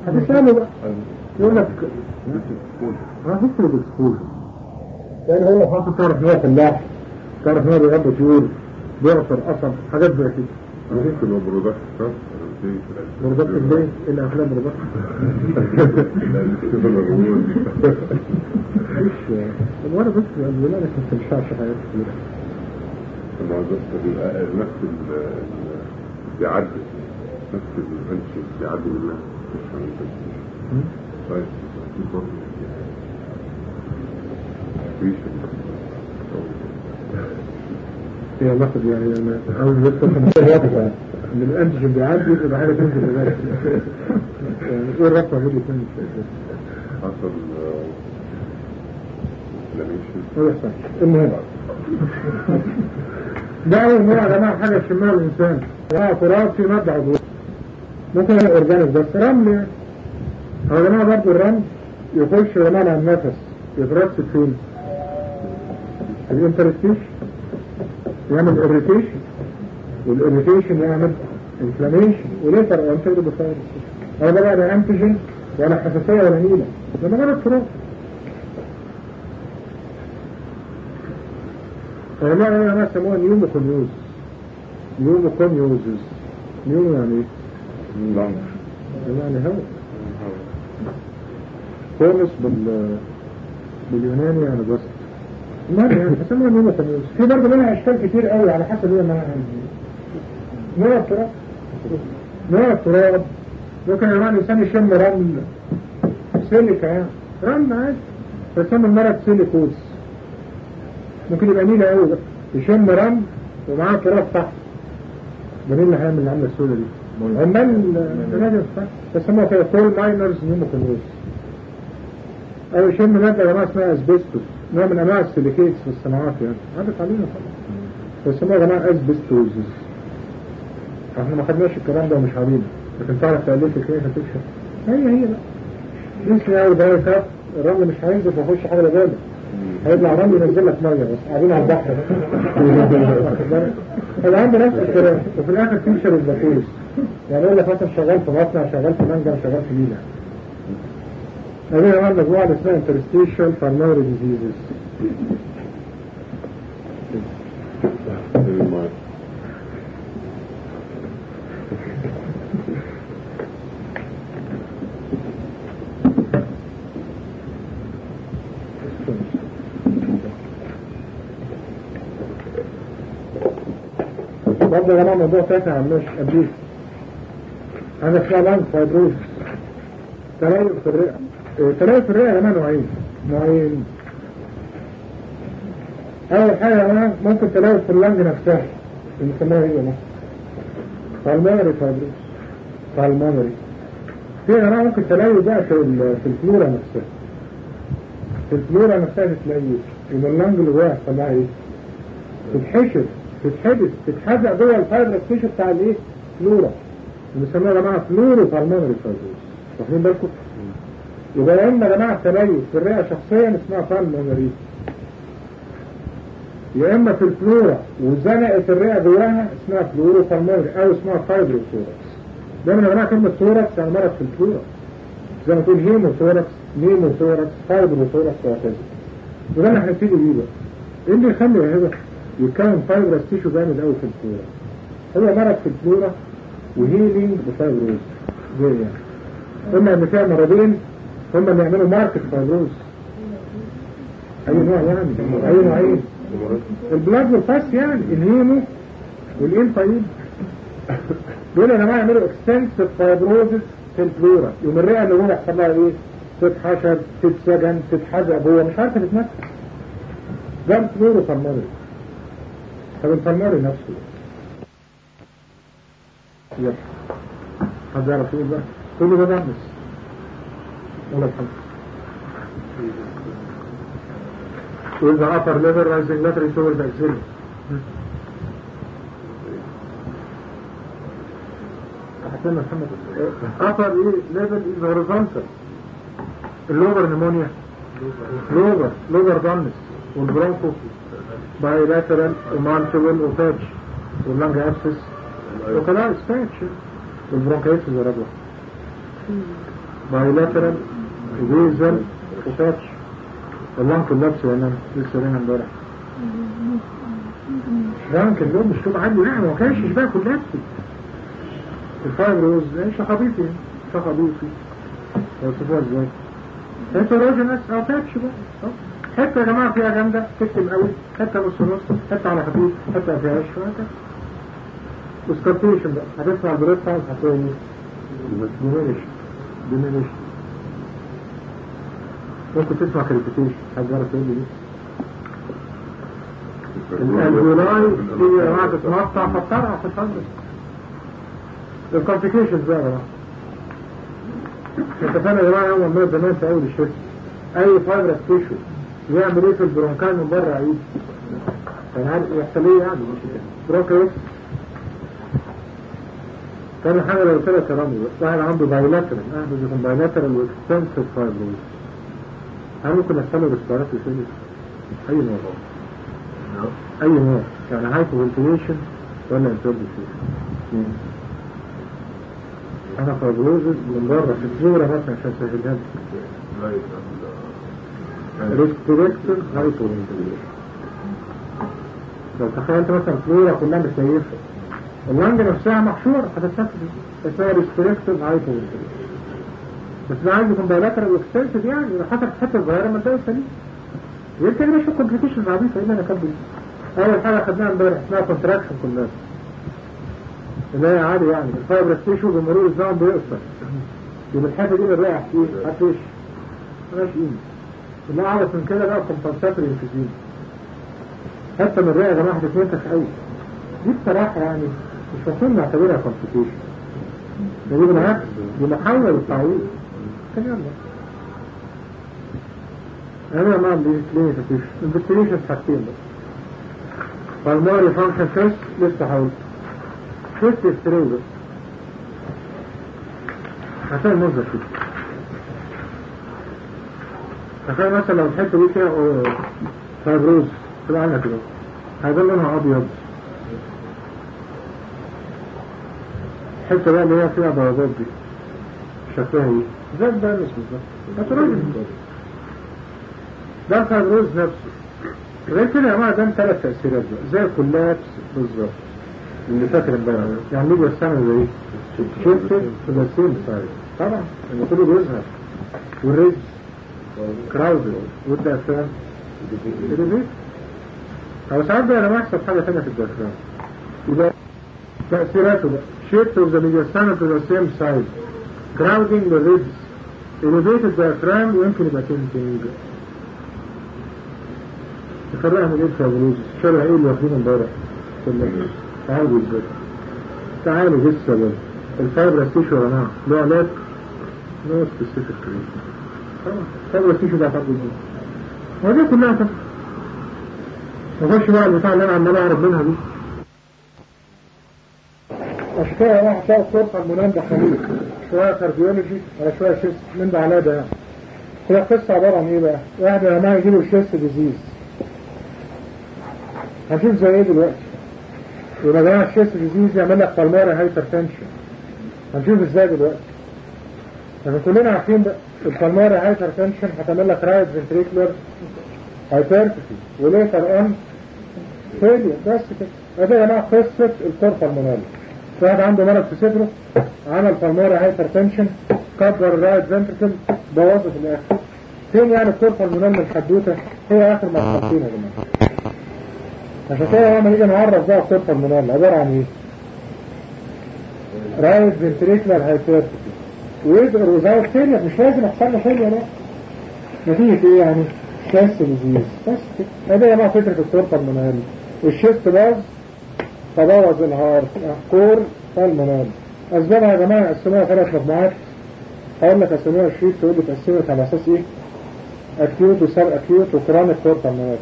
هتسأله بقى يقول لك ما فيش الاكسبوجر، لأن هو خاصة تعرف ان هو فلاح، تعرف ان هو بيغطي طيور، بيعصر قصب، حاجات زي كده. ممكن هو برودكت صح؟ برودكت ازاي؟ ايه اللي احلام برودكت؟ مش وانا بس الولاء لك ما تنفعش حاجات كتيرة. نفس بيعدل نفس الانشي بيعدل منها طيب هي ناخد يعني انا عاوز بس افهم ان الانتيجين بيعدي يبقى حاجه تنزل لذلك يعني ايه الرقم اللي يكون حصل المهم ده اول نوع يا جماعه حاجه تشمها الانسان وهو تراب في ماده عضويه ممكن يبقى اورجانيك بس رمل يعني. يا جماعه برضه الرمل يخش يا جماعه على النفس يترسب فين؟ الانترستيشن يعمل اريتيشن والاريتيشن يعمل انفلاميشن وليتر انتر بفايروس. هذا بقى لا انتيجين ولا حساسيه ولا نيله ده مجرد تراب. فما انا سموها نيوموكونيوز نيوموكونيوزز نيومو يعني ايه؟ يعني هواء كونس باليوناني يعني بس المهم يعني اسمها نيوموكونيوز. في برضه منها اشكال كتير قوي على حسب ايه ما نوع التراب. نوع التراب ممكن يا جماعه الانسان يشم رمل سيليكا يعني رمل عادي فيسمى المرض سيليكوز. ممكن يبقى نيلة قوي بقى يشم رمل ومعاه تراب تحت ده مين اللي هيعمل اللي عامله السودة دي؟ عمال النادي صح بيسموها كده كول ماينرز نيوموكونيوز. او يشم مادة يا جماعه اسمها اسبستوس نوع من انواع السيليكيتس في الصناعات يعني عدت علينا طبعا بيسموها يا جماعه اسبستوزز. احنا ما خدناش الكلام ده ومش عارفين لكن تعرف تأليف كيف هتكشف هي بقى لسه اول بقى يخاف الرمل مش هينزل ويخش حاجه لجوه هيطلع رمل ينزل لك ميه بس قاعدين على البحر انا عندي نفس الكلام وفي الاخر تنشر البكوس يعني يقول لك مثلا شغال في مصنع شغال في منجم شغال في مينا. هذه يا جماعه مجموعه اسمها انترستيشال بالمونري ديزيزز. برضه يا جماعه موضوع تاسع عماش قبليه هذا اسمها لانج فايبروز تليف في الرئه. تليف في الرئه يا جماعه نوعين. اول حاجه يا جماعه ممكن تليف في اللانج نفسها بنسميها ايه يا جماعه؟ بالمونري فايبروز بالمونري. في يا جماعه ممكن تليف بقى في الفلورا نفسها. في الفلورا نفسها تتليف يبقى اللانج اللي جواها يحصل لها ايه؟ تتحشر تتحبس تتحزق جوه الفايبرس تيشو بتاع الايه؟ فلورا بنسميها يا جماعه فلورو بالمونري فايبروز. واخدين بالكم؟ يبقى يا اما يا جماعه تليف في الرئه شخصيا اسمها بالمونري يا اما في الفلورا وزنقت الرئه جواها اسمها فلورو بالمونري او اسمها فايبروثوركس. دايما يا جماعه كلمه ثوركس يعني مرض في الفلورا زي ما تقول هيموثوركس نيموثوركس فايبروثوركس وهكذا. وده اللي هنبتدي بيه بقى. ايه اللي يخلي يا هبه يتكون فايبرس تيشو جامد قوي في الفلورا؟ هو مرض في الفلورا وهيلينج بفايبروز زي يعني هما اللي فيها مرضين هما اللي يعملوا ماركت فايبروز. اي نوع يعني اي نوعين البلاد والفاس يعني الهيمو والانفايد دول يا جماعه يعملوا اكستنسيف فايبروزس في الفلورا. يوم الرئه اللي هو يحصل لها ايه؟ تتحشر تتسجن تتحزق جوه مش عارفه تتنفس. ده الفلورو بالمونري. طب البالمونري نفسه يلا حد يعرف يقول بقى كله ده نعمس ولا الحمد with the upper level rising laterally towards the axilla. أحسن محمد upper level is horizontal. اللوبر نمونيا لوبر دامس والبرونكو بايلاترال ومالتيبل وفاتش واللانج ابسس وكلاس فاتش والبرونكايتس والربوة بايلاترال بيزل وتاتش والله كلابس يا نام لسه لنا امبارح شرانك اللون مش طول عندي لا ما كانش بقى كلابسي الفايبروز شخبيطي شخبيطي وصفوها ازاي انتوا راجل ناس تاتش بقى حتى يا جماعة فيها جامدة تكتب قوي حتى نص نص حتى على خفيف حتى فيهاش وهكذا وسكارتيشن بقى هتسمع البريد تايم هتلاقي ديمينيش ممكن تسمع كريبيتيشن حد يعرف يقول لي الالفيولاي هي يا جماعة تتمقطع فطرع في الصدر الكومبليكيشنز بقى يا جماعة انت فاهم يا جماعة اول ما زمان في اول الشركة اي فايبرس تيشو يعمل ايه في البرونكاي من بره عيد كان عارف يحصل ايه يعني برونكايت كان حاجة لو ثلاثة كرامي واحد عنده بايلاترال احد يكون بايلاترال واكستنسيف فايبروز هل ممكن يحصل له ريسبيرات يسيلي اي موضوع اي نوع يعني هايبو فنتيليشن ولا انتربيشن انا فايبروزز من بره في الزورة مثلا عشان سهلها ريسبيريكتور هايبو فنتيليشن لو تخيلت مثلا فلورا كلها متسيفة اللنج نفسها محشورة هتتسفل اسمها ريسبيريكتور هايبو فنتيليشن بس ده عايز يكون بايلاترال واكستنسيف يعني لو حصلت حتة صغيرة ما تلاقي سليم يمكن مش الكومبليكيشنز عبيطة ايه انا كبري اول حاجة خدناها امبارح اسمها كونتراكشن كلها اللي هي عادي يعني الفايبرس تيشو بمرور الزمن بيقصر يبقى الحته دي الرئه احكيه هتفش ماشي قيمه اللي اعرف من كده بقى كومبنساتوري انفيزيم حتى من الرئه يا جماعه هتتنفخ قوي دي بصراحه يعني مش المفروض نعتبرها كومبليكيشن دي بالعكس دي محاوله للتعويض كان يلا انا ما عندي كلينيكال انفستيجيشن حاجتين بس بالماري فانكشن تيست لسه حاولت تيست استريلو عشان نوزع فيه تخيل مثلا لو الحته دي فيها فايبروز تبقى عامله كده هيبقى لونها ابيض الحته بقى اللي هي فيها بياضات دي شكلها ايه زي البانس بالظبط ده الفايبروز نفسه غير كده يا جماعه ده ثلاث تاثيرات زي الكولابس بالظبط اللي فاكر امبارح يعني نيجي السنه زي ايه شفت ثلاثين سايز طبعا اللي كله بيظهر والريز كراوزر والدافان الريز او ساعات بقى لما يحصل حاجه ثانيه في الدافان يبقى تاثيراته بقى شيفت اوف ذا ميدياستانا تو ذا سيم سايز كراودنج ذا ريز elevated diaphragm ويمكن يبقى تنتنج تفرقها من ايه الفابروز شرع ايه اللي واخدينه امبارح تعالوا ازاي تعالوا ايه السبب الفايبرس تيشو يا جماعه له علاج نو سبيسيفيك تريتمنت طبعا الفايبرس تيشو ده هتاخد ايه ودي كلها تاخد ما تخش بقى البتاع اللي انا عمال اعرف منها دي عشان كده واحد شاف صورة المنام ده خليل شوية كارديولوجي ولا شوية شيست من ده على ده هي قصة عبارة عن ايه بقى واحد يا جماعه يجيله شيست ديزيز هنشوف زي ايه دلوقتي يبقى جماعة الشيست ديزيز يعمل لك بالماري هايبرتنشن هنشوف ازاي دلوقتي لكن كلنا عارفين بقى البالماري هايبرتنشن هتعمل لك رايت فنتريكولار هايبرتروفي وليتر اون فيلير بس كده ده يا جماعه قصه الكور بالمونري واحد عنده مرض في صدره عمل بالماري هايبرتنشن كبر الرايت فنتريكل بوظه في الاخر فين يعني الكور بالمونري من الحدوته هي اخر مرحلتين يا جماعه عشان كده لما نيجي نعرف بقى الكور بالمونري عباره عن ايه رايت فنتريكولار هايبرتروفي ويقدر وزاوت فيلير مش لازم يحصل له فيلير لا نتيجه ايه يعني شيست ديزيز بس كده هذا يا جماعه فكره الكور بالمونري الشيست باظ تبوظ الهارت كور بالمونري اسبابها يا جماعه قسموها 3 مجموعات هقول لك قسموها الشيت تقول لي اتقسمت على اساس ايه اكيوت وسب اكيوت وكرونيك كور بالمونري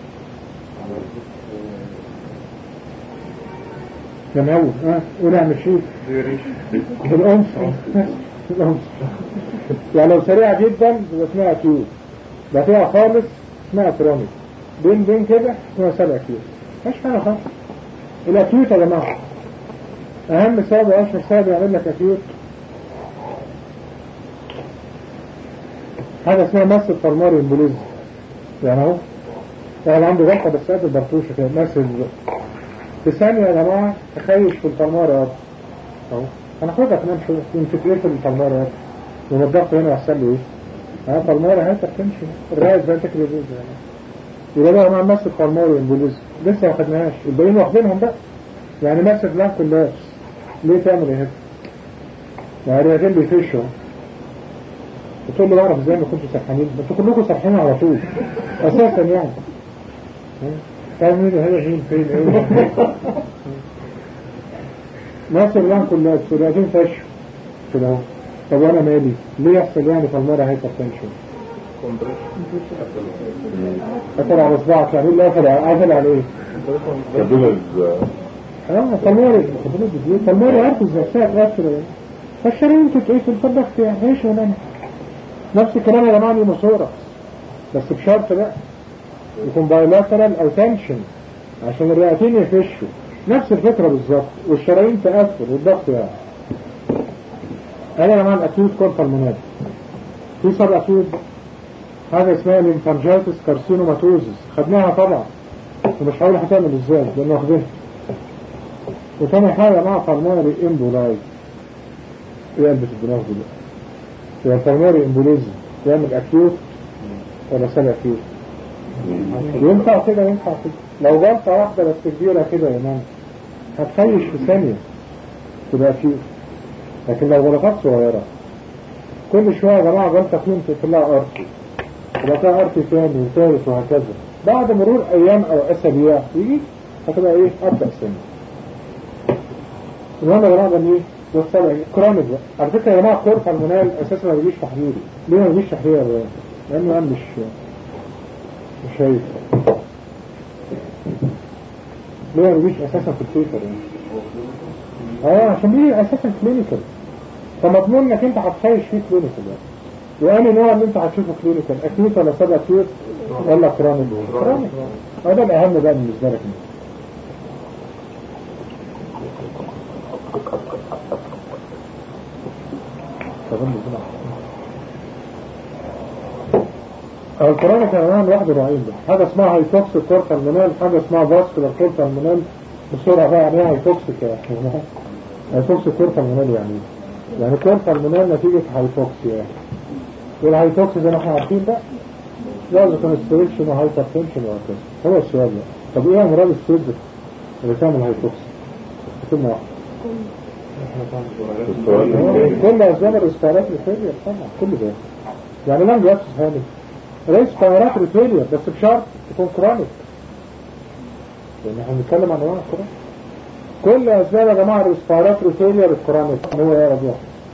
جمعوه ونعمل شيء الأنف يعني لو سريعة جدا يبقى اسمها اكيوت بطيئة خالص اسمها كرونيك بين كده اسمها سب اكيوت مش حاجة خالص الاكيوت يا جماعة اهم سبب واشهر سبب يعمل لك اكيوت حاجة اسمها ماسل بالماري امبوليزم، يعني اهو واحد عنده غلطة بس قد البرطوشة كده ماسل في ثانية يا جماعة تخيش في البلماري اهو هناخدها كمان شوية يمكن ايه في البلماري والضغط هنا يحصل له ايه؟ بالماري هيتا تمشي الرئيس بقى تكري بيزي يعني يبقى ده مع ماسل بالماري امبوليزم لسه ما خدناهاش الباقيين واخدينهم بقى يعني ماسل بلان كلها ليه تعمل ايه هيك؟ يعني الرئيسين بيفشوا وتقول له بعرف ازاي ما كنتوا سرحانين انتوا كلكم سرحانين على طول اساسا يعني تعمل ايه هذا فين ايه مصر الان كلها السورياتين فشوا كده اهو طب وانا مالي ليه يحصل يعني في المرة هايبرتنشن قفل على اصبعك يعني اللي قفل على ايه فالمرة عارف ازاي تأثر فالشرايين تتقيس الضغط يعني ايش ونام نفس الكلام يا جماعة المصورة بس بشرط بقى يكون بايلاترال او تنشن عشان الرئتين يفشوا نفس الفكرة بالظبط والشرايين تأثر والضغط يعني انا يا جماعة الاكيوت كوربالمونال في سب اكيوت حاجة اسمها ليمفانجيتس كارسينوماتوزس خدناها طبعا ومش هقول هتعمل ازاي لانه واخدينها وتاني حاجة يا جماعة بالمونري امبولاي ايه قلبة الدماغ دي بقى يبقى بالمونري امبوليزم يعمل اكيوت ولا سب اكيوت ينفع كده ينفع كده لو غلطة واحدة بس كبيرة كده يا مان هتخيش في ثانية تبقى اكيوت لكن لو غلطات صغيرة كل شوية يا جماعة غلطة فيهم تطلع ارتي تبقى ارتي ثاني وثالث وهكذا بعد مرور ايام او اسابيع يجي هتبقى ايه ابدأ سنة المهم يا جماعة ده ايه والسبع كرامد بقى على فكرة يا جماعة كورفا المنال اساسا ما بيجيش تحريري ليه ما بيجيش تحريري بقى لانه انا مش شايف ليه ما بيجيش اساسا في الفيفر يعني عشان بيجي اساسا كلينيكال فمضمون انك انت هتخيش فيه كلينيكال يعني وأني نوع اللي انت هتشوفه كلينيكال اكيوت ولا سب اكيوت ولا كرامد هذا الاهم بقى بالنسبة لك الكرونيك انواع لوحده نوعين بقى حاجه اسمها هايبوكسيك كورتال منال حاجه اسمها فاسكولار كورتال منال بسرعه بقى يعني ايه هايبوكسيك يعني هايبوكسيك كورتال منال يعني كورتال منال نتيجه هايبوكسيا والهايبوكسيا زي ما احنا عارفين بقى لازم كونستريكشن وهايبرتنشن وهكذا هو السؤال ده طب ايه امراض الصدر اللي تعمل هايبوكسيا كلمه واحده كل اسباب الريسبيرات الفيلير طبعا كل ده يعني لم يحصل هذا ريسبيرات الفيلير بس بشرط يكون كرونيك لان احنا بنتكلم عن انواع الكرونيك كل اسباب يا جماعه الريسبيرات الفيلير الكرونيك هو يا رجل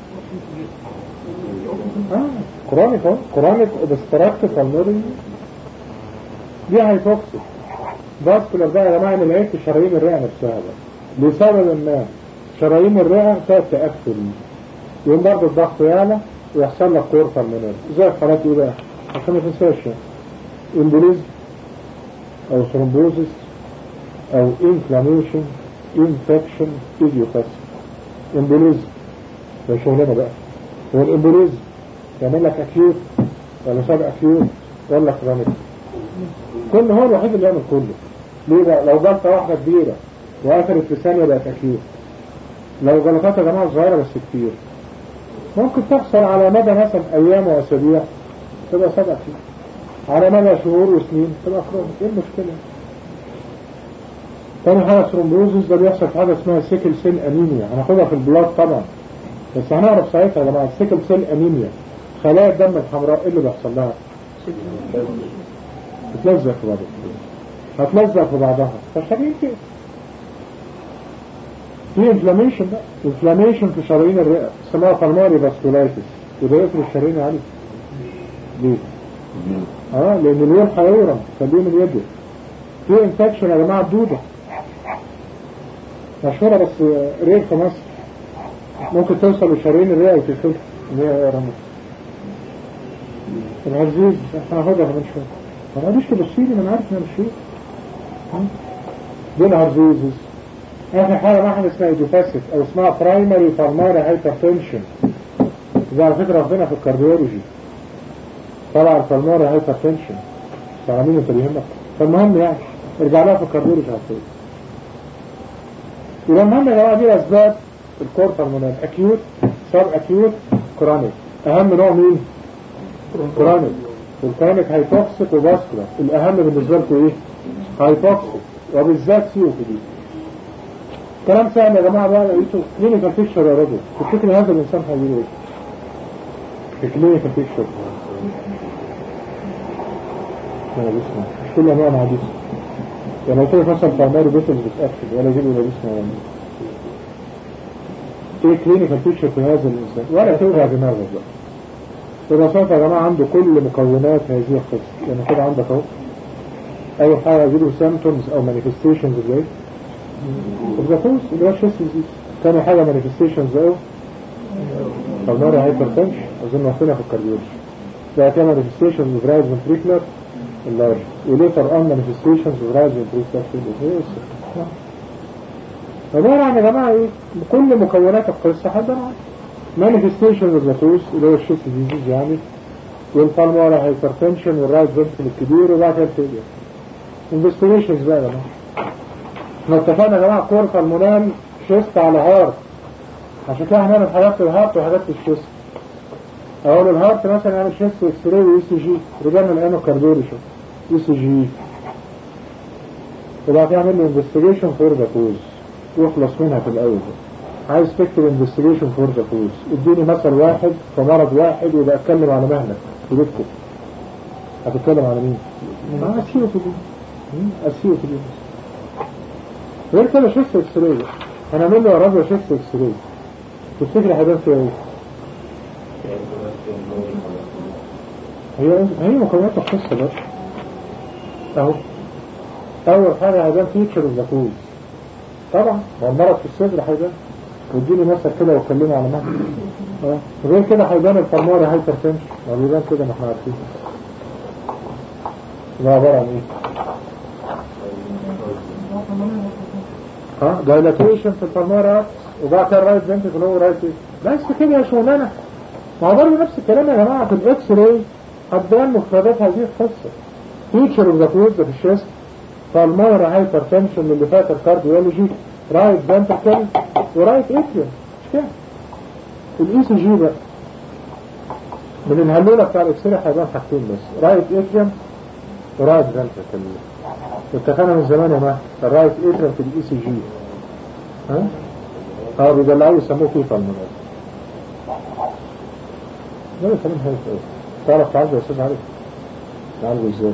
كرونيك اهو كرونيك اوبستراكتيف بالمونري دي هايبوكسيك فاسكولار ده يا جماعه من العيب في شرايين الرئه نفسها بقى لسبب ما شرايين الرئه تقفل يوم برضه الضغط يعلى ويحصل لك كورفا المنال زي الحالات ايه بقى عشان ما تنساش امبوليزم او ثرومبوزيس او انفلاميشن انفكشن ايديوباثي امبوليزم ده شغلنا بقى هو الامبوليزم يعمل لك اكيوت ولا سب اكيوت ولا كرونيك كل هو الوحيد اللي يعمل كله ليه بقى لو غلطه واحده كبيره واثرت في ثانيه بقت اكيوت لو غلطات يا جماعه صغيره بس كتير ممكن تحصل على مدى مثلا ايام واسابيع تبقى سب اكيوت على مدى شهور وسنين تبقى كرونيك ايه المشكله تاني حاجه ثرومبوزيس ده بيحصل في حاجه اسمها سيكل سيل انيميا هناخدها في البلاد طبعا بس هنعرف ساعتها يا جماعه السيكل سيل انيميا خلايا الدم الحمراء ايه اللي بيحصل لها بتلزق في بعضها هتلزق في بعضها فالشرايين كده في انفلاميشن بقى انفلاميشن في شرايين الرئه اسمها بالمونري فاسكولايتس يبقى يقفل الشرايين عليه ليه؟ لان اليوم هيورم فليه من يده في انفكشن يا جماعه الدوده مشهوره بس رير في مصر ممكن توصل لشرايين الرئه وتقفل اللي هي رمز العزيز احنا هناخدها من شويه ما قاليش تبصيلي من عارف انا مش فيه دول عزيزز اخر حاجه واحده اسمها ايديوباثيك او اسمها برايمري بالمونري هايبرتنشن ده على فكره واخدينها في الكارديولوجي طبعا الفالماري هايبرتنشن فاهمين انت بيهمك. فالمهم يعني ارجع لها في الكارديولوجي هتلاقي. يبقى المهم يا جماعه دي اسباب الكور بالمونال اكيوت سب اكيوت كرونيك. اهم نوع مين؟ كرونيك. والكرونيك هايبوكسيك وفاسكولار. الاهم بالنسبه لكم ايه؟ هايبوكسيك وبالذات سي او بي دي. كلام سهل يا جماعه بقى لقيته كلينيكال بيكتشر يا راجل. تفتكر هذا الانسان هيجيله ايه؟ في كلينيكال بيكتشر لا بسمع مش كل انواع حديث. يعني لو قلت مثلا فارماري بيتل بتأكد ولا يجيب ولا بسمع ولا ايه كلينيكال بيكتشر في هذا الانسان ولا توجع دماغك بقى. ببساطة يا جماعة عنده كل مكونات هذه القصة. يعني كده عندك اهو اول حاجة يجيله سيمتومز او مانيفستيشنز ازاي الزفوس اللي هو الشيست ديزيز. تاني حاجة مانيفستيشنز اهو فالماري هايبرتنشن اظن وصلنا في الكارديولوجي. ده كان مانيفستيشنز اوف رايز فنتريكولار اللارج وليتر ان مانيفستيشنز اوف رايز فنتريكولار. عبارة عن يا جماعة ايه بكل مكونات القصة عبارة عن مانيفستيشنز اوف زفوس اللي هو الشيست ديزيز يعني والفالماري هايبرتنشن والرايز فنتريكولار الكبير وبعد كده الفيلير. انفستيجيشنز بقى يا جماعة. احنا اتفقنا يا جماعة كور بالمونال شيست على هارت عشان كده هنعمل حاجات في الهارت وحاجات في الشيست. اقول الهارت مثلا يعمل شيست اكس راي واي سي جي رجعنا الانو كارديولوجي اي سي جي وبعد كده يعمل له انفستيجيشن فور ذا كوز واخلص منها في الاول. عايز تكتب انفستيجيشن فور ذا كوز اديني مثل واحد في مرض واحد ويبقى اتكلم على مهنك في بيتكم. هتتكلم على مين؟ اسيو في دي اسيو في دي غير كده شيست اكس راي هنعمل له يا راجل شيست اكس راي تفتكر هيبان فيها ايه؟ هي مكونات القصة بس اهو. اول حاجة هيبان فيتشر الزفوز طبعا والمرض في الصدر هيبان واديني مثل كده واتكلموا على مهنك. غير كده هيبان الفالماري هايبرتنشن وبيبان كده ما احنا عارفين. ده عبارة عن ايه؟ دايلاتيشن في الفالماري وبعد كده الرايت فنتريكل هو رايت بس كده يا شغلانه. ما هو برضه نفس الكلام يا جماعه في الاكس راي هتبان مفردات هذه القصه. فيتشر اوف ذا كوز في الشيست فالماري هايبرتنشن اللي فات الكارديولوجي رايت فنتريكل ورايت اتريوم مش كده. الاي سي جي بقى من الهلوله بتاع الاكس راي هيبان حاجتين بس رايت اتريوم ورايت فنتريكل. اتفقنا من زمان يا جماعه الرايت اتريوم في الاي سي جي بيدلعوا يسموه كيف المنال. ده كلام هاي ايه تعرف تعالجه يا استاذ عارف تعالجه ازاي؟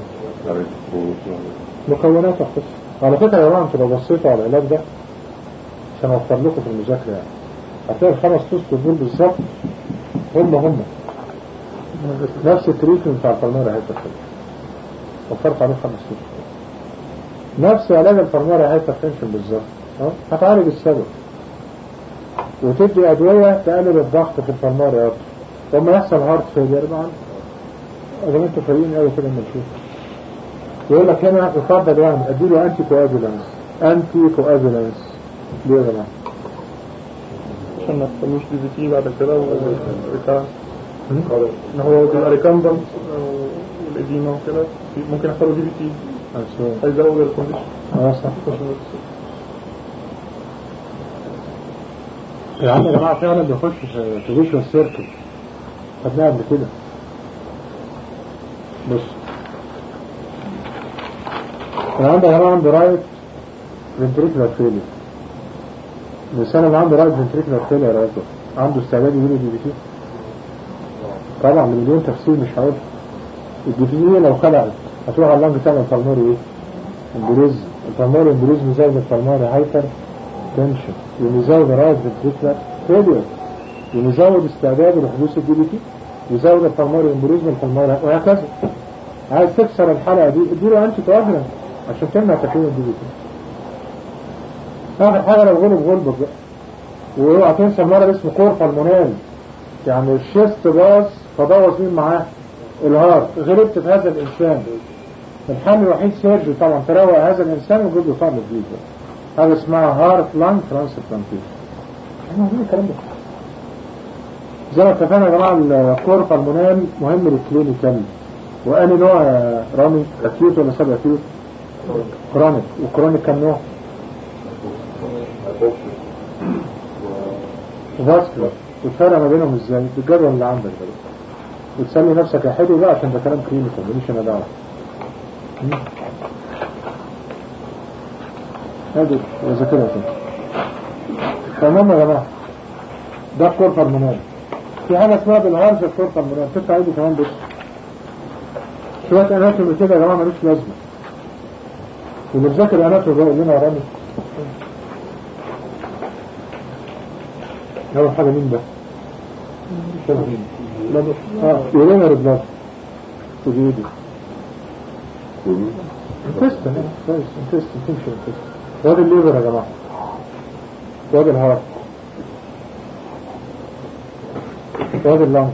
مكونات القصه. على فكره يا جماعه انتوا لو بصيتوا على العلاج ده عشان اوفر لكم في المذاكره يعني هتلاقي الخمس اسطر دول بالظبط هم نفس التريتمنت بتاع الفالماري هايبرتنشن. وفرت عليه 5 اسطر نفس علاج الفالماري هايبرتنشن بالظبط. هتعالج السبب وتدي أدوية تقلل الضغط في الفالماري أكتر. لما يحصل هارت فيلير معانا أظن انتوا فايقين قوي كده لما نشوف. يقول لك هنا يفضل يعني أديله أنتي كوأجولانس. أنتي كوأجولانس ليه يا جماعة؟ عشان ما تخلوش دي في تي بعد كده والريكارنس ان هو الريكامبنس والإديمة وكده ممكن يحصلوا دي في تي هيزود الكونديشن. صح. يا عم يا جماعة فعلا بيخش في جيش السيركل خدناها قبل كده. بص انا عندي يا جماعة عنده رايت فنتريكولار فيلير. الإنسان اللي عنده رايت فنتريكولار فيلير يا راجل عنده استعداد يجيله دي بي تي؟ طبعا مليون تفسير مش هقول. الدي بي تي لو خلعت هتروح على اللنج تعمل فالماري ايه؟ امبوليزم. الفالماري امبوليزم يزود الفالماري هايبر تنشن ويزود رايت فنتريكولار فيلير ويزود استعداد لحدوث الدي بي تي يزود الفالماري امبوليزم الفالماري وهكذا. عايز تكسر الحلقة دي اديله انتي كواجولانت عشان تمنع تكوين الدي بي تي. اخر حاجة لو غلب بقى واوعى تنسى المرض اسمه كور بالمونال يعني الشيست باظ فبوظ مين معاه؟ الهارت. غلبت في هذا الانسان الحل الوحيد سيرجي طبعا تروق هذا الانسان وجود له طعم جديد. هذا اسمها هارت لانج ترانسبلانتيشن. احنا عايزين الكلام ده زي ما اتفقنا يا جماعه. الكور بالمونال مهم للكلينيكال وقال نوع رامي اكيوت ولا سب اكيوت؟ كرونيك. وكرونيك كم نوع؟ وفاسكولار. وتفرق ما بينهم ازاي؟ بالجدول اللي عندك ده وتسمي نفسك يا حلو بقى عشان ده كلام كلينيكال ماليش انا دعوه. هادي وذاكرها كده. تمام يا جماعه. ده الكورفر منال. في حاجه اسمها بالهارز الكورفر منال. تفتح ايدي كمان بس. شويه اناتومي كده يا جماعه ملوش لازمه. واللي بذاكر اناتومي ده يقول لنا يا رامي. اول حاجه مين ده؟ يورينري بلاد تجيبه انتستن كويس انتستن تمشي انتستن. وادي الليفر يا جماعه. وادي الهارت. وادي اللانكس.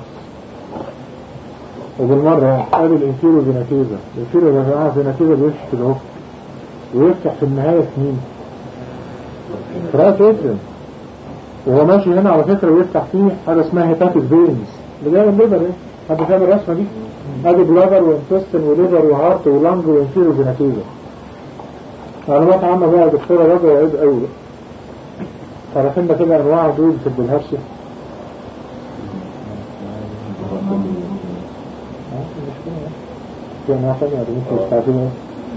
وبالمره ادي الانفيرو فيناتيزا. الانفيرو فيناتيزا بيمشي كده اهو ويفتح في النهايه في مين؟ فرايت اتريم. وهو ماشي هنا على فكره ويفتح فيه حاجه اسمها هيباتيك فينز اللي جايه من الليفر. ايه حد فاهم الرسمه دي؟ ادي بلادر وانتستن وليفر وهارت ولانج وانفيرو فيناتيزا. معلومات عامه بقى يا دكتوره رجا وعيد قوي. تعرفين ده كده انواع دول في البلهارسي؟ في انواع ثانيه اللي ممكن تستعجلها.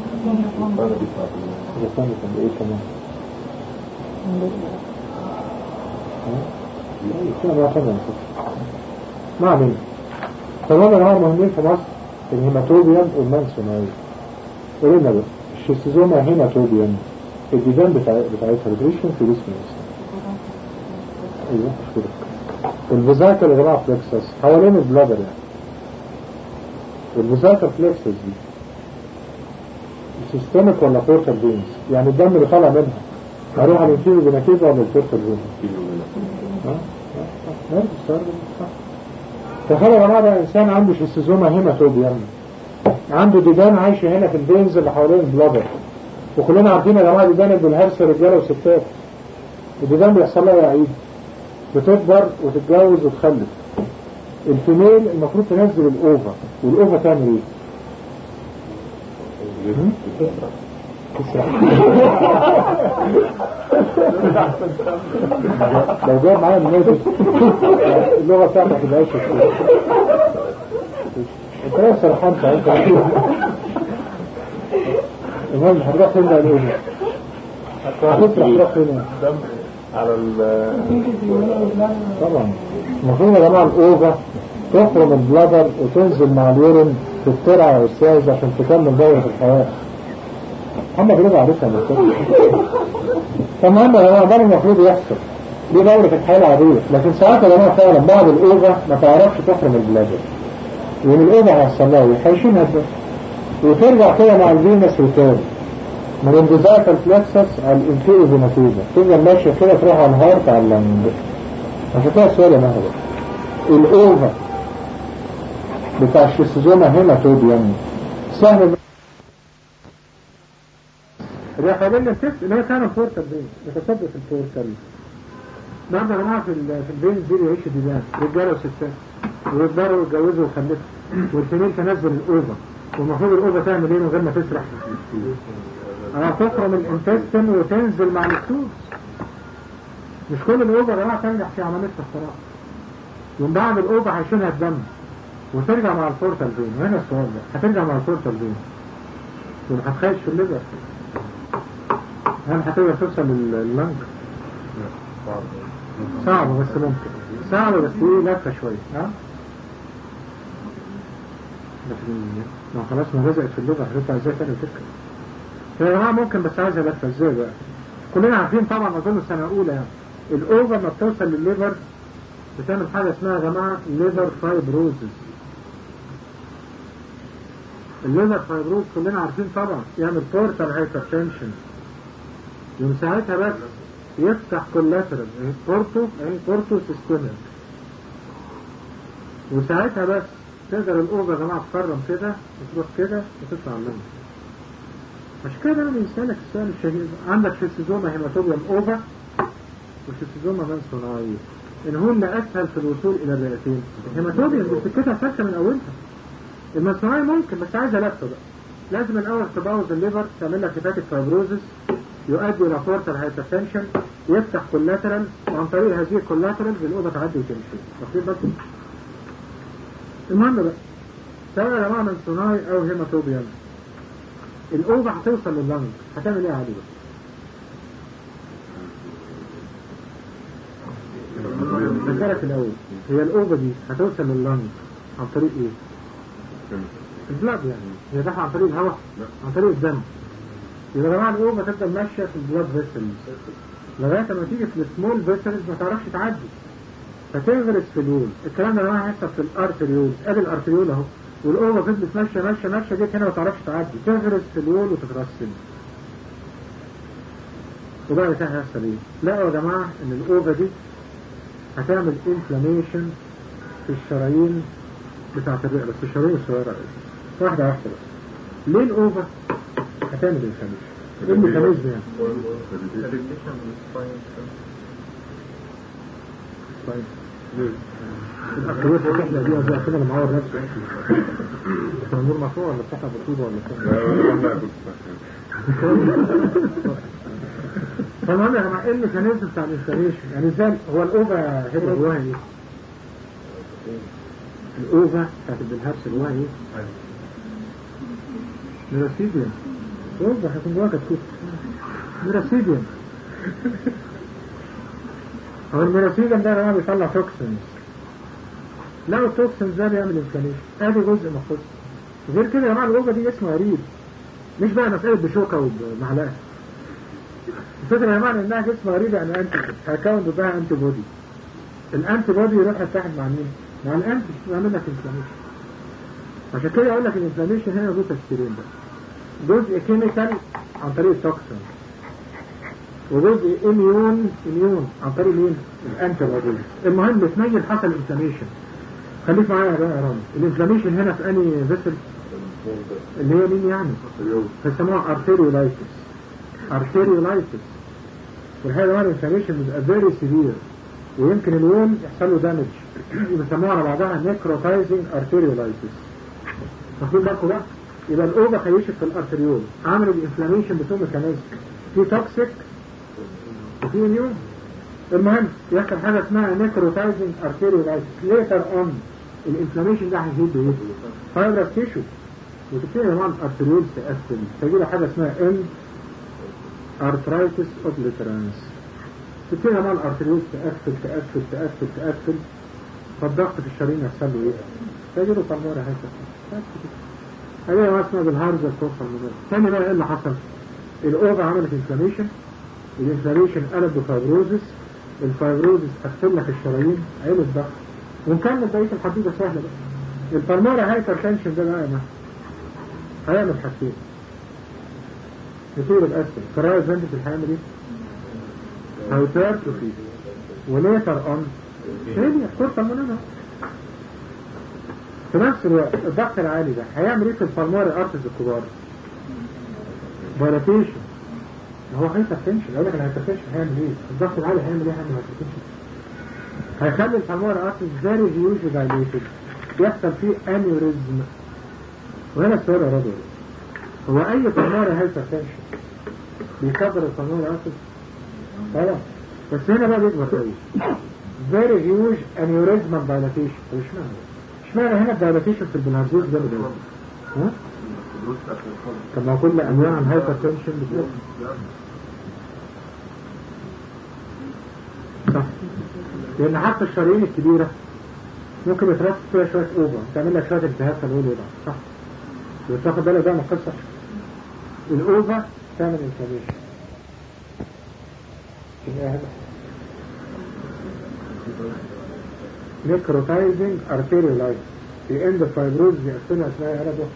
الثاني كان ايه كمان؟ في انواع ثانيه ما علينا. تمام. انواع مهمين في مصر الهيماتوبيوم والمانسونايز. قولنا بقى الشيستوزوما هيماتوبيوم الديدان بتاعتها ريجريشن في جسم الانسان. ايوه اشكرك. والفيزايكا اللي جماعه فليكسس حوالين البلادر يعني. والفيزايكا فليكسس دي سيستمك ولا بورتال فينز؟ يعني الدم اللي طالع منها هروح على الانفيرو فيناتيزا ولا البورتال فينز؟ تخيل يا جماعه ده انسان عنده شيستوزوما هيماتوبيوم عنده ديدان عايشه هنا في الفينز اللي حوالين البلادر. وكلنا عارفين يا جماعه ديدان البلهارسي رجاله وستات. الديدان بيحصل لها يا عيد بتكبر وتتجوز وتخلف. الفيميل المفروض تنزل الاوفا والاوفا تعمل ايه؟ لو جاء معايا النادي اللغة بتاعتك تبقى ايش انت ليه سرحان انت المهم هتروح فين بقى الاوفا؟ هتروح فين على طبعا المفروض يا جماعة الاوفا تخرج البلادر وتنزل مع اليورين في الترعة والسايز عشان تكمل دورة الحياة. محمد رضا عارفها من كده. تمام يا جماعة ده المفروض يحصل دي دورة الحياة العادية. لكن ساعات يا جماعة فعلا بعض الأوفا ما تعرفش تخرج البلادر ومن الأوفا هيحصل لها ويحيشينها ده وترجع كده مع الفينس ريتيرن من الفيزايكال فليكسس على الانفيرو فيناتيزا تفضل ماشية كده تروح على الهارت على اللنج. عشان كده السؤال يا مهبط الأوفا بتاع الشيستوزوما هيماتوبيوم سهل الرياقابيليا الست اللي هي كانوا فورتال بين يتصدق في الفورتال. نعم يا جماعة في البين دي يعيش ديدان رجالة وستات ويقدروا يتجوزوا ويخلفوا والفيميل تنزل الأوفا. والمفروض الأوفا تعمل ايه من غير ما تسرح؟ تخرم الانتستن وتنزل مع السوس. مش كل الأوفا يا جماعة تنجح في عملية الاختراق. ومن بعد الأوفا هيشيلها الدم وترجع مع الفورتال بين. وهنا السؤال ده هترجع مع الفورتال بين وما هتخيش في الليفر. هل هتقدر توصل لللنج؟ صعب بس ممكن. صعب بس ايه لفة شوية. لكن لو خلاص ما رزقت في اللغة هتطلع ازاي تاني وتركب. يا جماعة ممكن بس عايزة لفة ازاي بقى. كلنا عارفين طبعا اظن السنة الاولى يعني الاوفر ما بتوصل للليفر بتعمل حاجة اسمها يا جماعة ليفر فايبروزز. الليفر فايبروز كلنا عارفين طبعا يعمل بورتال هايبرتنشن. يوم ساعتها بس يفتح كولاترال بورتو سيستمك. وساعتها بس تقدر الأوفا يا جماعة تفرم كده وتروح كده وتطلع اللنج. مش كده انا بيسألك السؤال الشهير عندك شيستوزوما هيماتوبيوم أوفا وشيستوزوما مانسونايز. إن هو اللي أسهل في الوصول إلى الرئتين. الهيماتوبيوم بسكتها فكة من أولها المصنوعية ممكن بس عايزة لفة بقى. لازم الأول تبوظ الليفر، تعمل لك هيباتيك فايبروزس يؤدي إلى بورتال هايبرتنشن، يفتح كولاترال، وعن طريق هذه الكولاترال الأوضة تعدي وتمشي. واخدين بالكم؟ المهم بقى سواء يا جماعة من صناعي أو هيماتوبيان، الأوضة هتوصل لللنج، هتعمل إيه عليه بقى؟ نسألك الأول، هي الأوضة دي هتوصل لللنج عن طريق إيه؟ البلاد يعني، هي داخله عن طريق الهواء؟ عن طريق الدم. يبقى يا جماعة الأوضة تفضل ماشية في البلاد فيسلز لغاية ما تيجي في السمول فيسلز ما تعرفش تعدي، فتنغرس في اليول. الكلام ده يا جماعة هيحصل في الأرتريول، ادي الأرتريول أهو، والأوضة فضلت ماشية ماشية ماشية، جيت هنا ما تعرفش تعدي، تنغرس في اليول وتترسم. وبعد كده هيحصل إيه؟ لقوا يا جماعة إن الأوضة دي هتعمل انفلاميشن في الشرايين بتاعة الرئة، بس الشرايين الصغيرة واحدة واحدة بس. ليه الأوفر هتعمل انفلاميشن؟ ايه الميكانيزم يعني؟ طيب ليه؟ الأكتوبيس بتحلى دي أزاء كده لما عور نفسه احنا النور مفروع ولا بتحلى بطوبة ولا كده؟ فالمهم يا جماعة ايه الميكانيزم بتاع الانفلاميشن؟ يعني ازاي هو الأوفر هيبقى جواها ايه؟ الأوفا بتاعت البلهارس جواها ايه؟ ميراسيديوم. أوفا هيكون جواها كتكوت ميراسيديوم. هو الميراسيديوم ده يا جماعة بيطلع توكسنز. لو التوكسنز ده بيعمل انفلاميشن ادي جزء مخصوص. غير كده يا جماعة الأوفا دي اسمه غريب، مش بقى مسألة بشوكة ومعلقة. الفكرة يا جماعة انها جسم غريب، يعني انتي هيكون ضدها انتي بودي. الانتي بودي يروح يتحد مع مين؟ مع الانتي يعمل لك انفلاميشن. عشان كده اقول لك الانفلاميشن هنا له تفسيرين بقى، جزء كيميكال عن طريق التوكسين، وجزء اميون عن طريق مين؟ الانتي بودي. المهم بتنيل حصل انفلاميشن. خليك معايا بقى يا رامي، الانفلاميشن هنا في انهي فيسل؟ اللي هي مين يعني؟ بيسموها ارتيريولايتس. والحقيقة ده الانفلاميشن بيبقى فيري سيفير، ويمكن الوول يحصل له دامج، بيسموها على بعضها نيكروتايزنج ارتيريولايتس. واخدين بالكم بقى؟ يبقى الأوضة خيشت في الارتريول، عملوا الانفلاميشن بتوع ميكانيزم، في توكسيك وفي اميون. المهم يحصل حاجة اسمها نيكروتايزنج ارتيريولايتس. ليتر اون الانفلاميشن ده هيزيد بايه؟ فايبرس تيشو، وتبتدي يا جماعة الارتريول تقفل، فيجيله حاجة اسمها ارترايتس اوبليترانس. تبتدي يا جماعة الارتريول تقفل، فالضغط في الشرايين يحصل له ايه؟ فيجيله طمارة هكذا. هذه ما اسمها بالهارزة توصل لده. ثاني بقى ايه اللي حصل؟ الأوضة عملت انفلاميشن، الانفلاميشن قلب بفايبروزس، الفايبروزس قفل لك الشرايين، عيل الضغط، ونكمل بقية الحديدة سهلة بقى. البلمارة هايبرتنشن ده بقى ما هيعمل حاجتين، يطير الأسفل كراية زنجة الحيامة دي هايبرتروفي، وليتر اون شيليا فرصة منها. في نفس الوقت الضغط العالي ده هيعمل ايه في البلماري ارتز الكبار؟ دايلاتيشن. هو هايبرتنشن، اقول لك الهايبرتنشن هيعمل ايه؟ الضغط العالي هيعمل ايه؟ هيعمل هايبرتنشن، هيخلي البلماري ارتز فيري هيوج دايليتد، يحصل فيه انيوريزم. وهنا السؤال يا رجل، هو اي بلماري هايبرتنشن بيكبر البلماري ارتز؟ طبعا، بس هنا بقى بيكبر قوي، فيري هيوج انيوريزم دايلاتيشن. مش معنى اشمعنى هنا الدايلاتيشن في البلهارزيز ده بدأ؟ ها؟ طب ما كل انواع الهايبرتنشن بتقول صح، لان حتى الشرايين الكبيرة ممكن يترسب فيها شوية اوفر، تعمل لك شوية التهاب في الأول وضع، صح؟ وتاخد بالك ده من القصة، الاوفر تعمل انفلاميشن. نيكروتايزنج ارتيريولايتس، الاند فايبروز بيقسمها اسمها ايه رضوى؟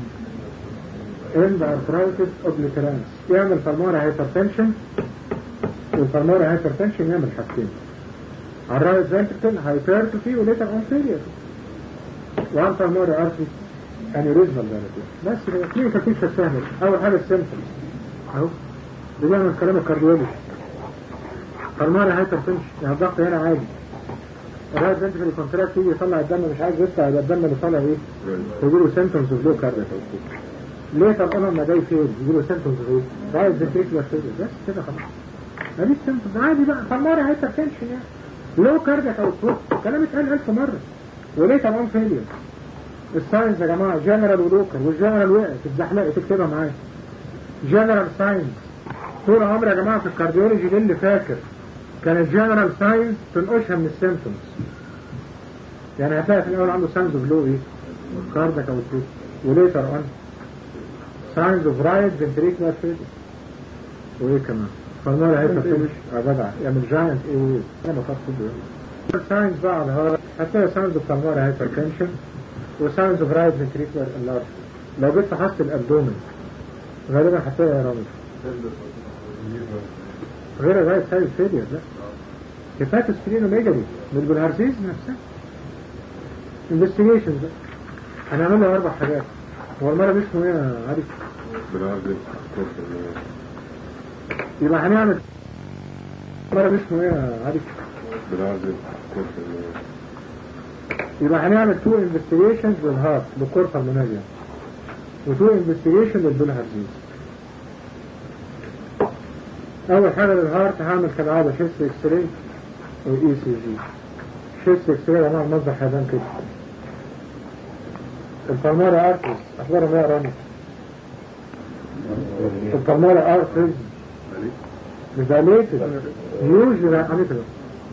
اند ارترايتس اوبليترانس. يعمل بالماري هايبرتنشن، والبالماري هايبرتنشن يعمل حاجتين، على الرايت فنتركل هايبرتروفي وليتر انفيريور، وعن بالماري ارتري انيوريزمال دايلاتيشن. بس كده كلينيكال بيكتشر سهله. اول حاجه السيمبتومز اهو، ده من كلام الكارديولوجي. بالماري هايبرتنشن يعني الضغط هنا عالي، الرايت فنتريكل كونتراكت يجي يطلع الدم مش عايز يطلع، يبقى الدم اللي طالع ايه؟ يجيله سيمتومز اوف لو كاردياك اوتبوت. ليه طب انا ما جاي فين يجيله سيمتومز اوف ايه؟ رايت فنتريكل فيلير بس كده خلاص. مفيش سيمتومز عادي بقى، طلعنا هايبرتنشن يعني. لو كاردياك اوتبوت كلام اتقال 1000 مرة. وليه طبعا فيلير؟ الساينز يا جماعة جنرال ولوكال، والجنرال وقعت اتزحلقت تكتبها معايا. جنرال ساينز طول عمر يا جماعة في الكارديولوجي دي اللي فاكر كان الجنرال ساينز تنقشها من السيمتومز. يعني هتلاقي في الأول عنده ساينز اوف لو ايه؟ كاردياك اوتبوت، وليتر اون ساينز اوف رايت فنتريكولار فيلير، وايه كمان؟ فالمرة هايبرتنشن جدع يعمل جاينت ايه ويف انا بخاف كله. ساينز بقى على هذا هتلاقي ساينز اوف بالمرة هايبرتنشن وساينز اوف رايت فنتريكولار انلارج. لو جيت فحصت الابدومن غالبا هتلاقي يا رامز غير الرايت سايد فيلير. لا هيباتو سبلينوميجالي من البلهارسيز نفسها. انفستيجيشنز بقى هنعمل له 4 حاجات. هو المرض اسمه ايه يا علي؟ بالعرض يبقى هنعمل المرض اسمه ايه يا علي؟ بالعرض يبقى هنعمل 2 انفستيجيشنز للهارت بالكورفا المناليا و2 انفستيجيشن للبلهارسيز. اول حاجة للهارت هعمل كالعادة شيست اكس راي واي سي جي. شيست اكس راي هنعمل مصدر حيوان كده. البلماري ارتريز اخبارهم ايه يا رامي؟ البلماري ارتريز دايليتد هيوج عامل كده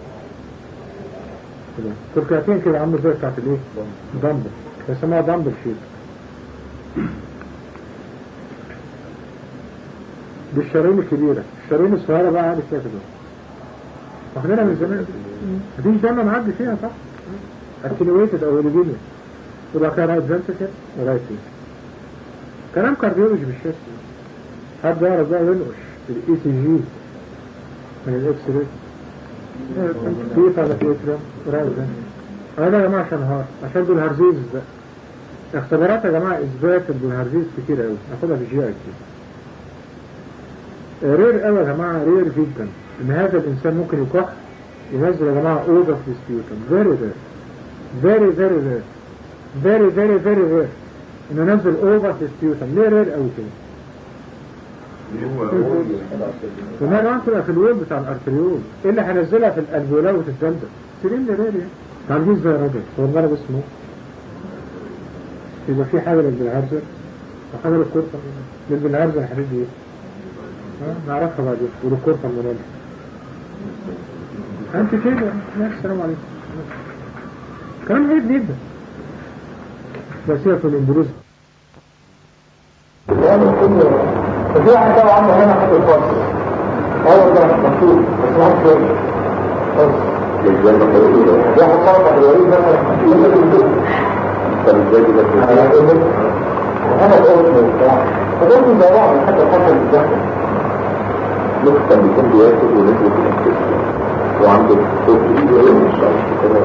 تركياتين كده عامل زي بتاعت الايه؟ دمبل بيسموها دمبل شيت. بالشرايين الكبيرة. الشرايين الصغيرة بقى عادي كده كده واخدينها من زمان. مفيش دم معدي فيها صح؟ اتنويتد او اليجينيا يبقى كان رايت فنتريكل ورايت فيه. كلام كارديولوجي بالشيست. حد يعرف بقى ينقش الاي سي جي من الاكس راي في فالاتيترم رايت فنتريكل. انا يا جماعه عشان عشان بالهارزيز ده اختبارات يا جماعه اثبات البلهارزيز كتير قوي ناخدها في الجي اي كتير. رير قوي يا جماعه رير جدا ان هذا الانسان ممكن يكح ينزل يا جماعه اوضه في السبيوتم. فيري رير فيري فيري رير فيري فيري فيري رير انه ينزل اوضه في السبيوتم. ليه رير قوي كده؟ وما نعرفها في الويل بتاع الارتريول. ايه اللي هنزلها في الالفيولا وتتجلد سيرين رير يعني تعملين زي الراجل. هو المرض اسمه يبقى في حاجه للبلهارزر وحاجه للكورفا. للبلهارزر الحديد دي نعرفها بعدين وللكورفا المنال. انت كده السلام عليكم. كلام عيب جدا بس هي في الاندروز ففي واحد طبعا عنده هنا حد الفاصل اول ده مكتوب بس ما هو واحد طلب على الوريد مثلا وهذا الأول فدول من بعض حتى الحصل الزحمة نقطة بيكون بياكل ونزل في الكسر وعنده صوت إيده وإيه مش عارف كده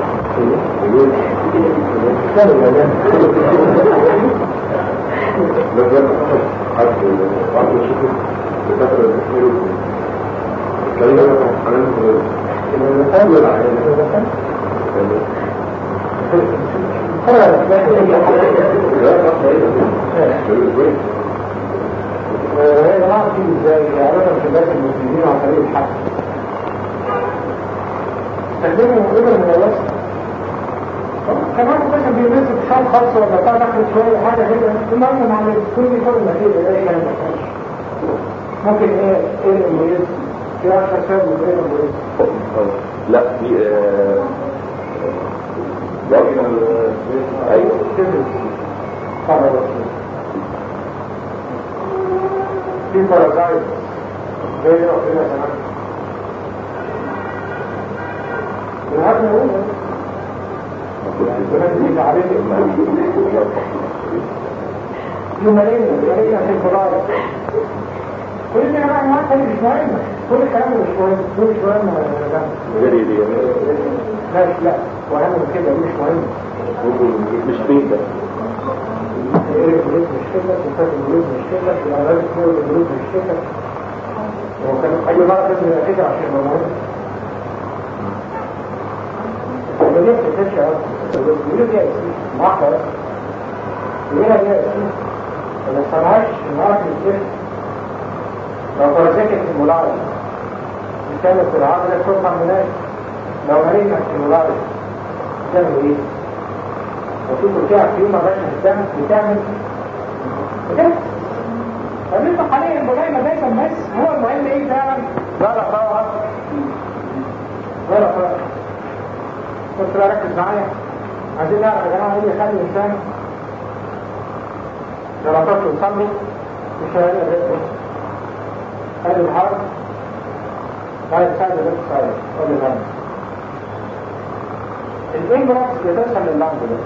لازم حد عنده شكل بفترة التسمير كلمة حنان المثال هي جماعة فيه ازاي يعرفها شباب المسلمين عن طريق الحق استخدموا مقربة من الوسط كمان مثلا بيمسك شام خاصة ولا بتاع دخل شوية حاجة كده المهم مع كل فرق نتيجة ايه كان ممكن ايه الامبوليز في 10 سبب ايه الامبوليز لا في ايوه في بارازايت زي ما قلنا زمان والعقل هو بنزيد عليه يومين في الفضاء كل اللي انا عارفه مش مهم كل الكلام مش مهم مش مهم لا وهم كده مش مهم مش بين ده الجلوس مش كده وفات الجلوس مش كده الأغلب اسمه الجلوس مش كده وكان أي مرة لازم يبقى كده عشان يبقى مهم اللي ليه بتتفش اصلا بيقولوا فيها اسمين واحدة بس ليها اسمين ما نستمعش النهارده الكتير لو فرزكت الملاعب كانت العقل تطلع مناك لو مرينا في الملاعب بتعمل ايه؟ وتقول فيها في يوم ما بقاش بتعمل فبيطلق عليه الملايمة دايما بس هو المهم ايه فعلا؟ لا طبعا ولا فرق كنت بركز معايا عايزين نعرف يا جماعه ايه اللي يخلي الانسان جلطات يصلي في شوارع بيته قبل الحرب بعد ساعه بيت صاير قبل الهم الامبراس بتوصل لللحظه ده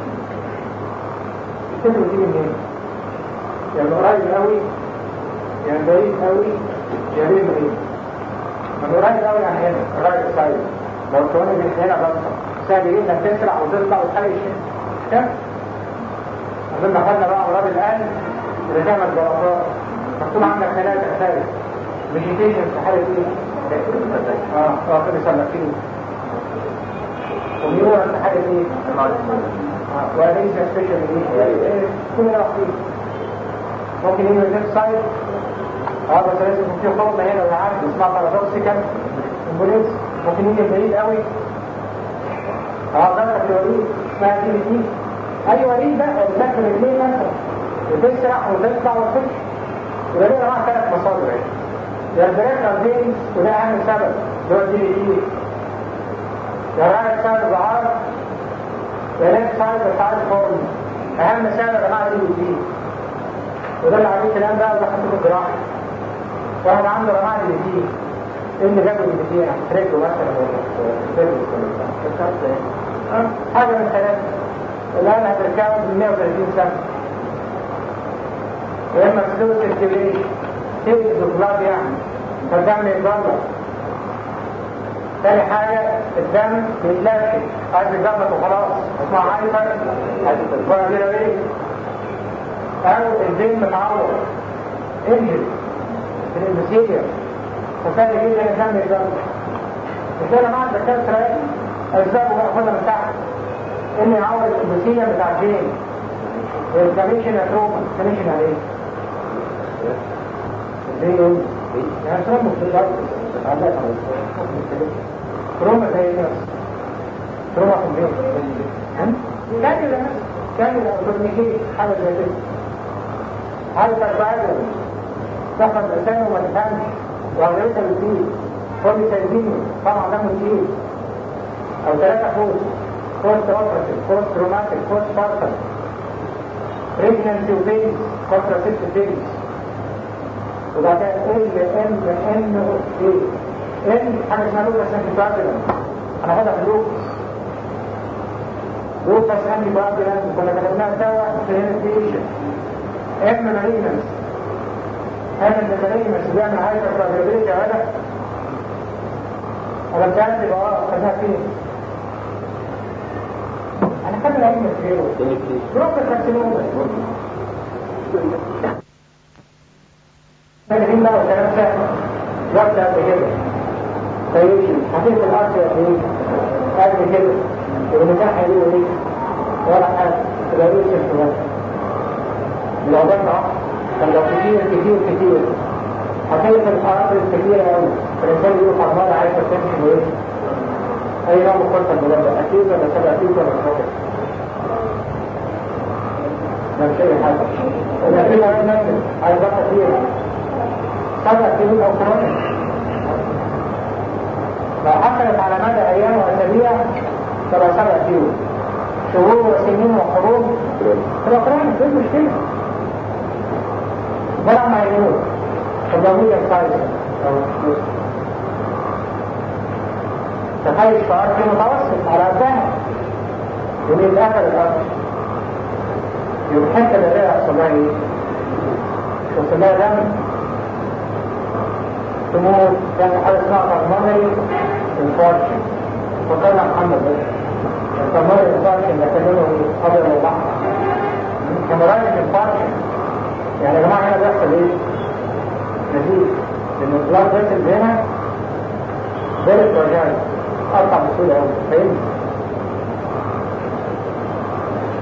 الفكره دي منين؟ يعني قريب قوي يعني بعيد قوي يعني بعيد من قريب قوي عن هنا قريب صاير لو كوني من هنا بلطة سهل جدا تسرع وتطلع وتحرش كم؟ أظن أخذنا بقى أمراض القلب اللي تعمل جلطات مكتوب عندك 3 أسابيع فيجيتيشن في حالة إيه؟ كده سلقين وميورا في حالة إيه؟ وليس سبيشال إيه؟ كل ده وحيد ممكن يجي من نفس سايد بس لازم يكون في خطة هنا والعكس اسمها بارادوكسيكال امبوليس ممكن يجي بعيد قوي ضغطة في وريد اسمها دي بي تي اي وريد ده بتاكل الاثنين مثلا وتسرع وتطلع وتخش يبقى ليه معاها 3 مصادر يا البريكال فينز وده اهم سبب اللي هو الدي بي تي يا رايت سايد البعار يا ليفت سايد بتاع الفورم اهم سبب يا جماعه دي بي تي وده اللي عليه الكلام بقى وده حطه في الجراحه واحد عنده رماد دي بي تي ايه اللي جابه دي بي تي يعني رجله مثلا حاجه من 3 الآن هتركبه ب 130 سنة يا إما تسوي الكبريش تيجي الزفلات يعني فالدم يتجلط ثاني حاجة الدم بيتلاشي عايز يتجلط وخلاص اسمها هايبر كوagulation أو الدم متعور انجل في الإندوثيليوم فثاني جدا الدم يتجلط وكده مع الدكاترة أجزاءه بأخذها من تحت إنه يعور الإندوثيليوم بتاع الجين والكميشن أتروما كميشن عليه ليه؟ يعني تروما في الأرض تروما زي الناس تروما في البيت كاملة أوتوميكية حاجة زي كده هاي تربعية تحفظ لسانه وما تفهمش وعملية بتزيد فولي سايبيني طبعا دمه تقيل أو 3 فوز فوست اوبراتيف فوست روماتيك فوست بارتر بريجننسي وبيبي كونتراسيبت بيبي وبعد كده ان حاجه اسمها لوكاس انتي باردلان هناخدها في لوكاس انتي باردلان كنا كتبناها سوا في هينستيشن مالينس المالينس بيعمل هايبر كارديولوجي يا ولد انا بتاعتي بقى خدناها فين أنا خد العلم الخير روح الكارسينوما فاكرين بقى والكلام سهل وقت قبل كده طيب حطيت الأرض قبل كده والمساحة دي وليه ولا حاجة تبقى ايه شفت بقى الموضوع ده كان لو كتير حطيت الأرض الكبيرة أوي فالإنسان يقول حرمانة عايزة تمشي وإيه أي نوع مخلطة الموضوع ده أكيد ولا سبع أكيد ولا خطر ما مش أي حاجة الأكيد عايز نفسه عايز بقى فيه 7 سنين أو كرونيك لو حصلت على مدى أيام وأسابيع تبقى 7 سنين شهور وسنين وقرون تبقى كرونيك دي مشكلة ولا ما يموت تضامية الفايزة تخيل شعار في متوسط على قدها يوم يتأكل الأرض يوم حتى الأداء يحصل لها ايه؟ يحصل لها دم تموت كان حاجة اسمها pulmonary infarction فكرنا محمد بس pulmonary infarction ده كلمه أبيض وبحر hemorrhagic infarction يعني يا جماعة هنا بيحصل ايه؟ نزيف لأن البلاد فيسل هنا غير الترجعي أقطع بسهولة أوي فاهم؟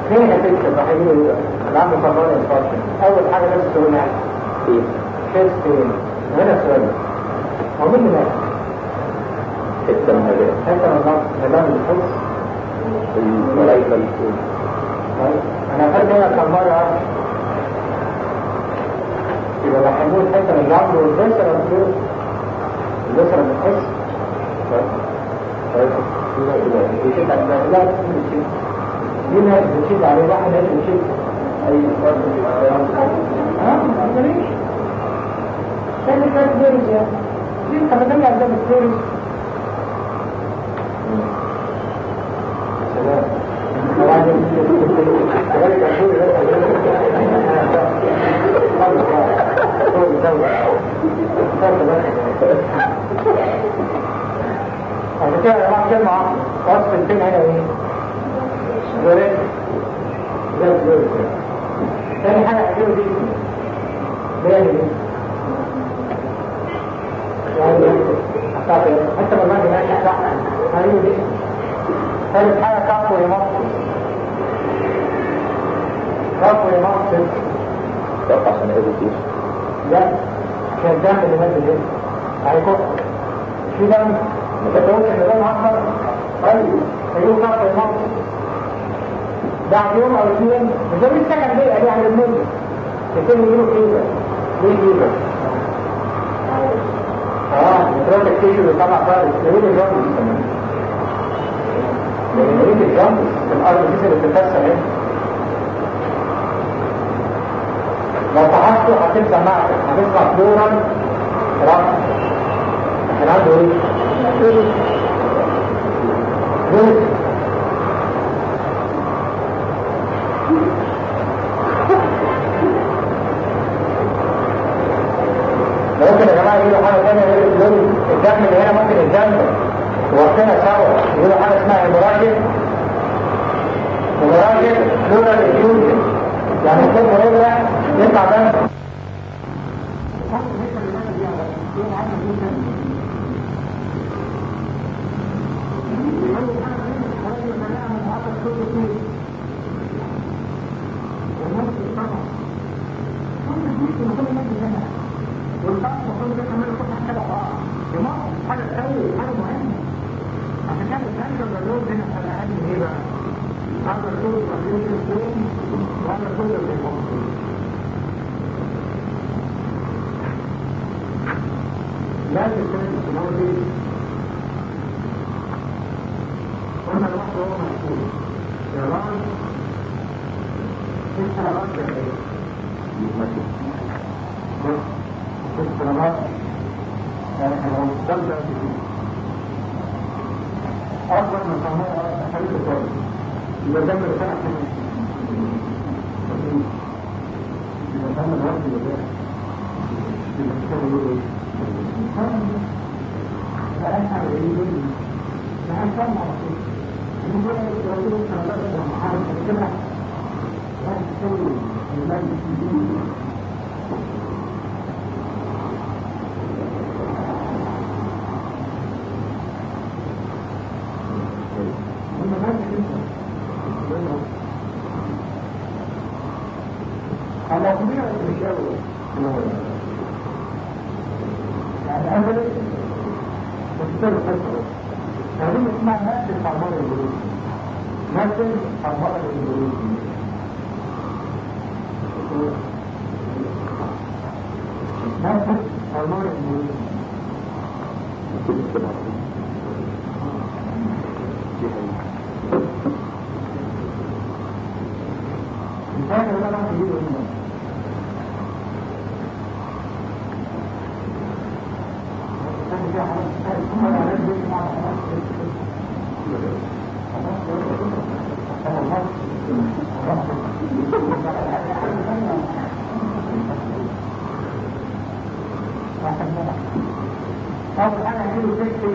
مين هتكتب هيجيله ايه؟ اللي عنده قرار الفاشل اول حاجه لازم تقولها ايه؟ شيست بين. هنا السؤال هو مين اللي مات؟ حتة من هذه حتى من نظام الحس الملايكة الكون. انا خدت هنا كم مره يبقى بحبوه حتى من العمر والبسرة الفلوس البسرة بتحس بيشد على لا بتشد مين هذا بتشد عليه واحد هذا بتشد اي فرد ما تقدريش تاني كانت بيرز يعني دي انت بدل على ده البيرز سلام عشان كده يا جماعه كلمه وصف الفيلم هنا ايه؟ زورين زي زورين تاني حاجه هتجيبه دي بيان دي يعني حتى ما الماضي ماشي صح هتجيبه دي ثالث حاجه كفو يمصر كفو يمصر طب عشان ايه كتير؟ لا عشان الدم اللي نازل هنا هيكون في دم ما تدوش ان دم احمر طيب هيجيبوا كفو يمصر بعد يوم او اثنين وده مش سكن بيئة يعني المدة يكون يجيبوا كيبة ليه كيبة؟ متروك الكيشو اللي طبع خالص يقول الجنبس كمان يقول الجنبس الأرض دي اللي بتتكسر هنا لو فحصته هتبقى معك هتبقى فلورا رأس عشان عنده ايه؟ جوز ممكن يا جماعة يقولوا حاجة ثانية غير اللون الدم اللي هنا ممكن يتجمد وقتنا سوا يقولوا حاجة اسمها هيموراجيك لولا الإفيوجن يعني يكون مريضة يطلع دم والضغط وكل ده كمان يكون حاجة بقى يمصر حاجة تسوي حاجة مهمة عشان كده الكانسر باللون هنا على أقل ايه بقى؟ هذا الكل مليون الكون وهذا كل المصر لازم كانت الصناعة دي قلنا الواحد هو مسؤول يا راجل انت راجل ايه؟ السلامات يعني لو تبدأ أفضل من صناعة حديث الثاني إذا دم السنة إذا دم الوقت يبقى إذا كان يقول لا أسعى يقول لا أسعى معصي يقول يقول سنة محارب كده لا تسوي المال على كبيرة الرجال يعني أولا وتسوي خسرة هذه اسمها ناس الحرمار الجلوس ناس الحرمار الجلوس ناس الحرمار الجلوس كان ولا راح يجيبه هنا كان جاء ثم على البيت مع أول حاجة هيجيبه سكتي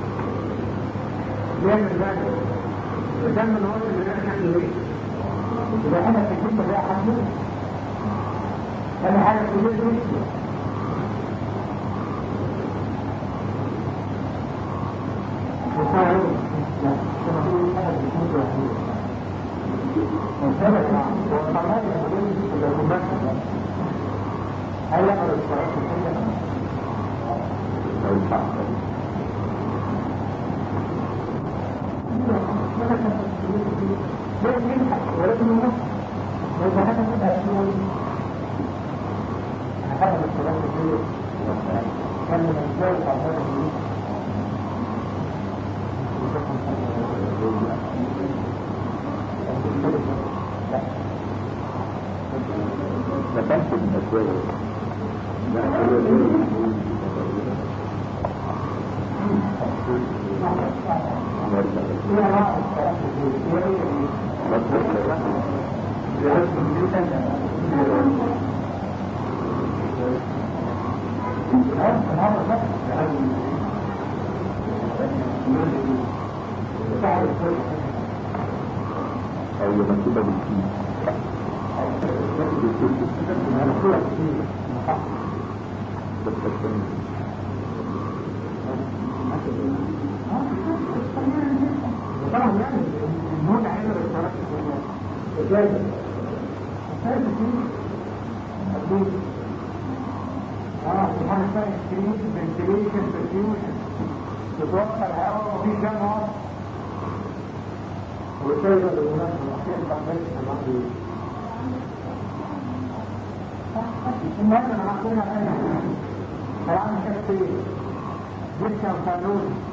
بيعمل ذلك ودم الوقت اللي أنا كان يريد إذا أنا في كل ده حمد أنا حاجة في جزء وصاروا لا شنو هو هذا الجزء وكذا يا جماعة والله يقول هل يقدر الصلاة كده؟ أو الحق ولكن النص وإذا هذا بدأ هذا الصلاة كده كان من الزوج على هذا الجنوب ما كانش من أسوأ أو مكتوبة بالكيس طبعا يعني النوع عين الرسالات إجازة أساسي فيه أدوه سبحان الله إكسكريت فنتيليشن برفيوشن تتوقع الهواء وفي جامعة وبالتالي بالمناسبة الأخير تعملش المحضور المهم أنا معقولها أنا طبعا كيف جدا قانون